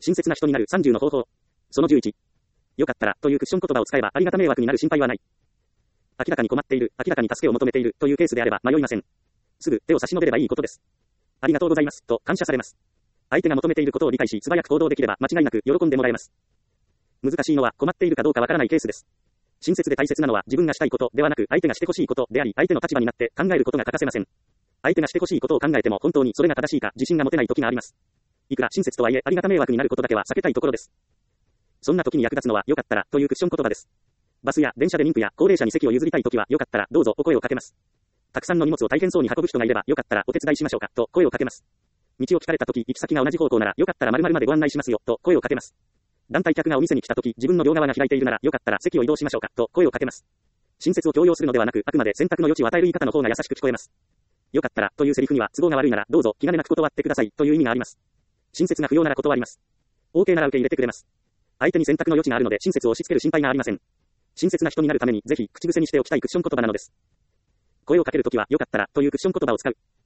親切な人になる30の方法。その11。よかったらというクッション言葉を使えばありがた迷惑になる心配はない。明らかに困っている、明らかに助けを求めているというケースであれば迷いません。すぐ手を差し伸べればいいことです。ありがとうございますと感謝されます。相手が求めていることを理解し素早く行動できれば間違いなく喜んでもらえます。難しいのは困っているかどうかわからないケースです。親切で大切なのは自分がしたいことではなく相手がしてほしいことであり、相手の立場になって考えることが欠かせません。相手がしてほしいことを考えても本当にそれが正しいか自信が持てない時があります。いくら親切とはいえありがた迷惑になることだけは避けたいところです。そんな時に役立つのはよかったらというクッション言葉です。バスや電車で妊婦や高齢者に席を譲りたい時はよかったらどうぞお声をかけます。たくさんの荷物を大変そうに運ぶ人がいればよかったらお手伝いしましょうかと声をかけます。道を聞かれた時行き先が同じ方向ならよかったら〇〇までご案内しますよと声をかけます。団体客がお店に来た時自分の両側が開いているならよかったら席を移動しましょうかと声をかけます。親切を強要するのではなくあくまで選択の余地を与える言い方の方が優しく聞こえます。よかったらというセリフには都合が悪いならどうぞ気兼ねなく断ってくださいという意味があります。親切が不要なら断ります。OK なら受け入れてくれます。相手に選択の余地があるので親切を押し付ける心配がありません。親切な人になるためにぜひ口癖にしておきたいクッション言葉なのです。声をかけるときはよかったらというクッション言葉を使う。